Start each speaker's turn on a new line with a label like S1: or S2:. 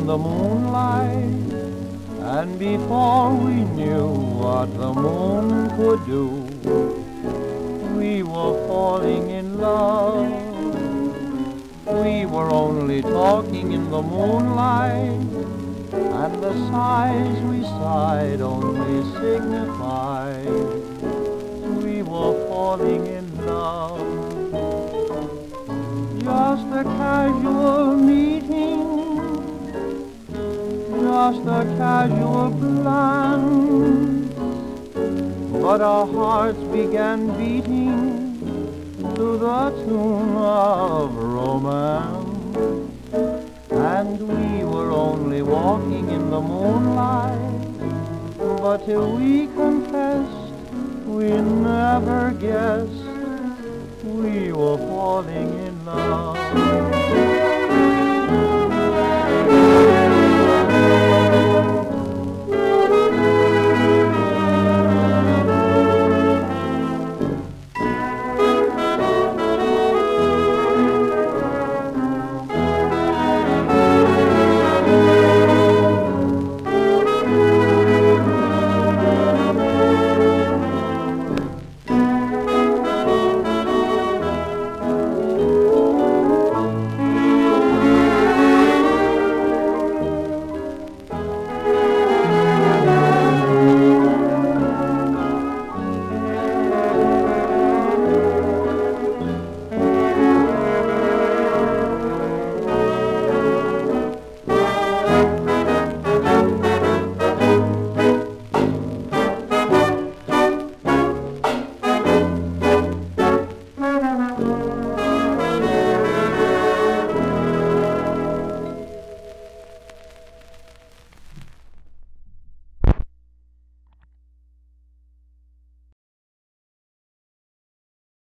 S1: the moonlight, and before we knew what the moon could do, we were falling in love. We were only talking in the moonlight, and the sighs we sighed only signified we were falling in love. Just a casual meeting, just a casual glance, but our hearts began beating to the tune of romance, and we were only walking in the moonlight, but till we confessed, we never guessed we were falling in love.